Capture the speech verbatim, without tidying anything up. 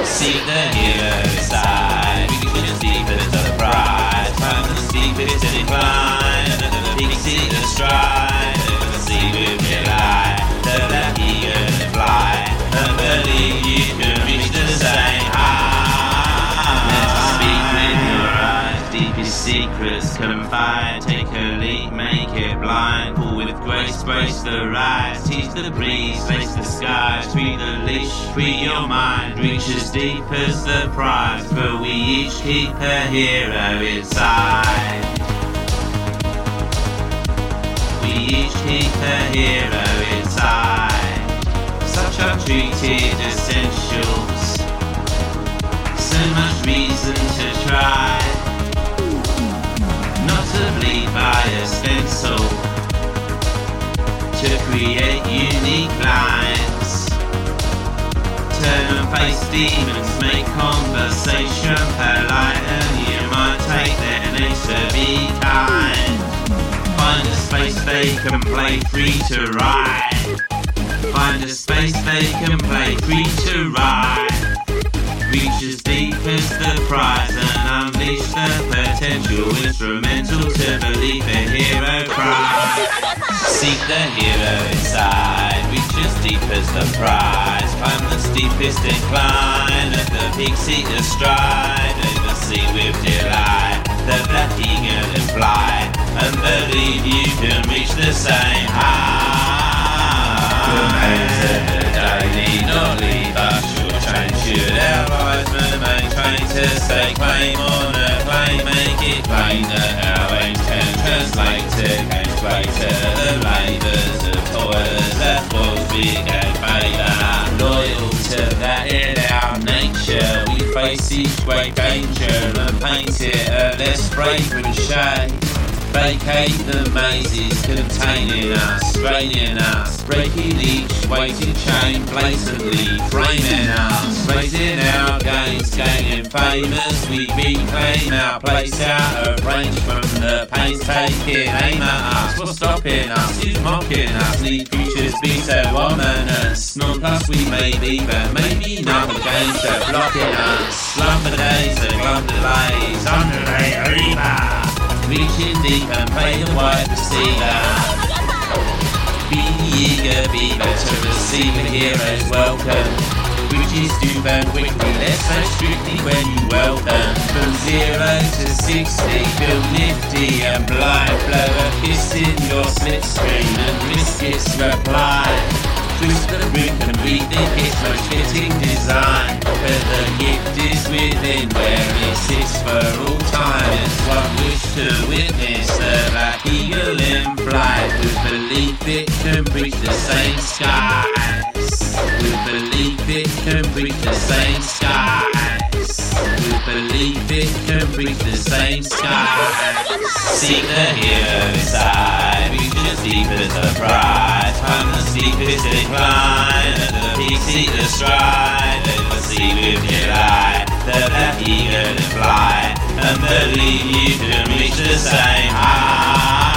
Seek the hero inside, reach as deep as the prize. Climb the steepest incline, and the peaks see the stride. Over the sea with delight, the black eagle and fly. And believe you can reach the same high. Let's speak with your eyes, deepest secrets confide. Take a leap, make it blind. Pull with grace, brace the rise. Teach the breeze, face the skies. Free the leash, free your mind. Reach as deep as the prize. For we each keep a hero inside. We each keep a hero inside. Such untreated essentials. So much reason to try. Not to bleed by a stencil. To create unique lines. Turn and face demons, make conversation polite. And you might take their names to be kind. Find a space they can play free to ride. Find a space they can play free to ride. Reach as deep as the prize and unleash the potential. Instrumental to believe a hero cry. Seek the hero inside. Reach as deep as the prize. Climb the steepest incline. At the peak seek the stride. Over sea with delight. The black eagle and fly. And believe you can reach the same high. Remains in the daily, not leave us. Should our lives remain trained to stay claim on a claim. Make it plain that our aims can translate to gains greater. The labours of toilers that falls big and favour. Loyal to that in our nature, we face each great danger and paint it a less fragrant shade. Vacate the mazes containing us, straining us, breaking each weighted chain blatantly, framing us, raising our gains, gaining fame as we reclaim our place out of range from the painstaking aim at us. What's stopping us? Who's mocking us? These futures be so ominous. Nonplus we may be, but maybe not the games are blocking us. Slumber days and glum delays, underlay arriba. Reaching deep and play the wide receiver. Be eager, be better, receive a hero's welcome. Bridges do burn quickly, less so strictly when you welcome. From zero to sixty, feel nifty and blind. Blow a kiss in your slipstream and risk its reply. Twist the brick and rethink its most fitting design. But the gift is within where it sits for all time. It's what wish to witness the black eagle in flight. With belief it can reach the same skies. With belief it can reach the same skies. With belief it can reach the same skies. Seek the hero inside. Reach as deep as the prize. Climb the steepest incline. At the peak seek the stride. Over sea with delight. The black eagle and fly. And believe you can reach the same high.